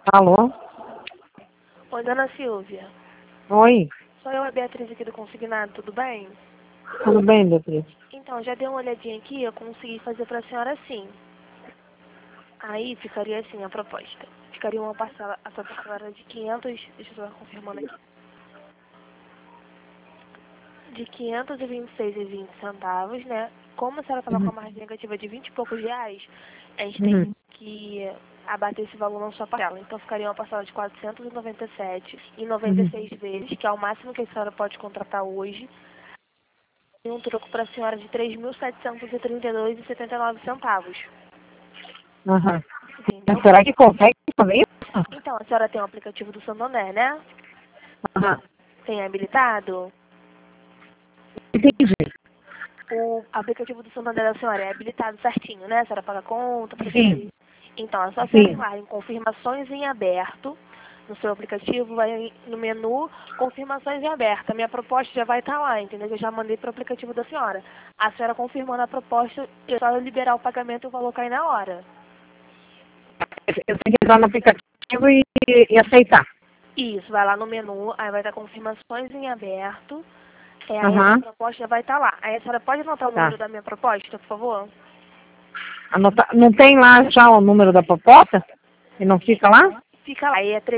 Alô? Oi, dona Silvia. Oi, Sou eu, a Beatriz aqui do Consignado, tudo bem? tudo bem, Beatriz? Então, já dei uma olhadinha aqui, eu consegui fazer pra senhora assim. Aí ficaria assim a proposta. Ficaria uma parcela, a sua parcela era de 500, deixa eu só confirmando aqui. De 526,20 centavos, né? Como a senhora estava com a margem negativa de 20 e poucos reais, a gente tem que abater esse valor na sua parcela. Então ficaria uma parcela de 497,96 vezes, que é o máximo que a senhora pode contratar hoje. E um troco para a senhora de 3.732,79 centavos. Aham. Entendeu? Será que consegue fazer isso? Então, a senhora tem o aplicativo do Santander, né? Aham. Tem habilitado? Entendi. O aplicativo do Santander da senhora é habilitado certinho, né? A senhora paga a conta, Sim. Então, é só a senhora ir Sim. lá em confirmações em aberto. No seu aplicativo, vai no menu confirmações em aberto. A minha proposta já vai estar lá, entendeu? Eu já mandei para o aplicativo da senhora. A senhora confirmando a proposta, é só liberar o pagamento e o valor cair na hora. Eu tenho que entrar no aplicativo e aceitar. Isso, vai lá no menu, aí vai estar confirmações em aberto. Aí a Aham. proposta já vai estar lá. Aí a senhora pode anotar o Tá. número da minha proposta, por favor? Não tem lá já o número da proposta? E não fica lá? Fica lá, aí é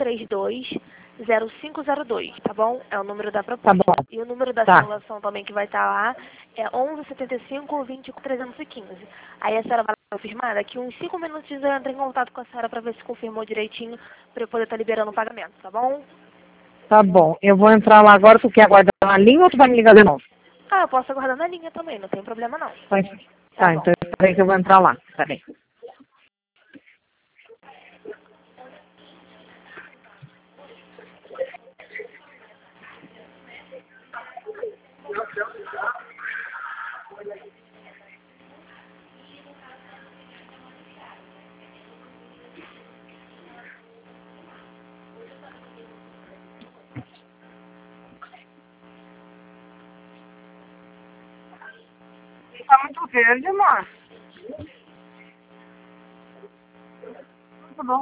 3832-0502, tá bom? É o número da Tá proposta. bom. E o número da Tá. simulação também que vai estar lá é 1175-24315. Aí a senhora vai confirmar, daqui uns 5 minutos eu entro em contato com a senhora para ver se confirmou direitinho para eu poder estar liberando o pagamento, tá bom? Tá bom. Eu vou entrar lá agora. Tu quer aguardar na linha ou tu vai me ligar de novo? Ah, eu posso aguardar na linha também, não tem problema não. Tá, Tá tá, bom. então espera aí que eu vou entrar lá. Peraí. Tá muito verde, amor. Muito bom.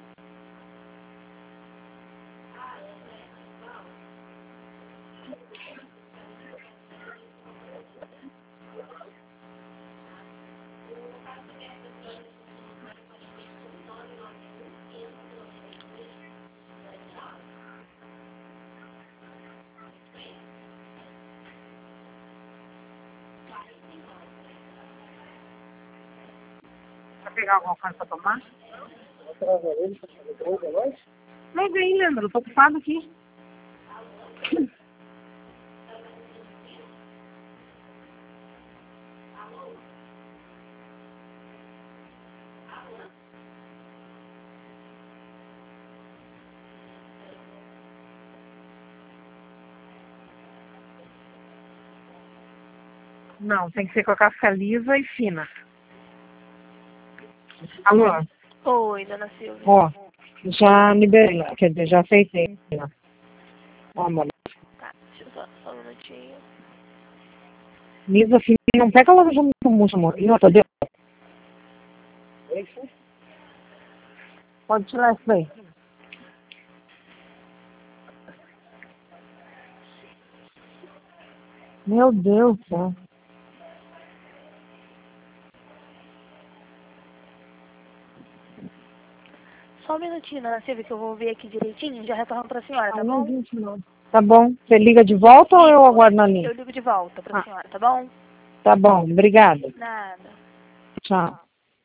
Vai pegar alguma coisa pra tomar? Não vem, Leandro. Eu tô ocupado aqui. Não, tem que ser com a casca lisa e fina. Alô? Oi, dona Silvia. Ó, já liberei, quer dizer, já aceitei. Ó, amor, Tá, deixa eu só um minutinho. lisa, fina, não pega logo junto com murcho, amor. E outra, deu. Pode tirar isso daí. Meu Deus do céu. Só um minutinho, dona Silvia, que eu vou ver aqui direitinho e já retorno pra senhora, tá bom? Tá bom. Você liga de volta ou eu aguardo na linha? Eu ligo de volta pra senhora, tá bom? Tá bom, obrigada. Nada. Tchau.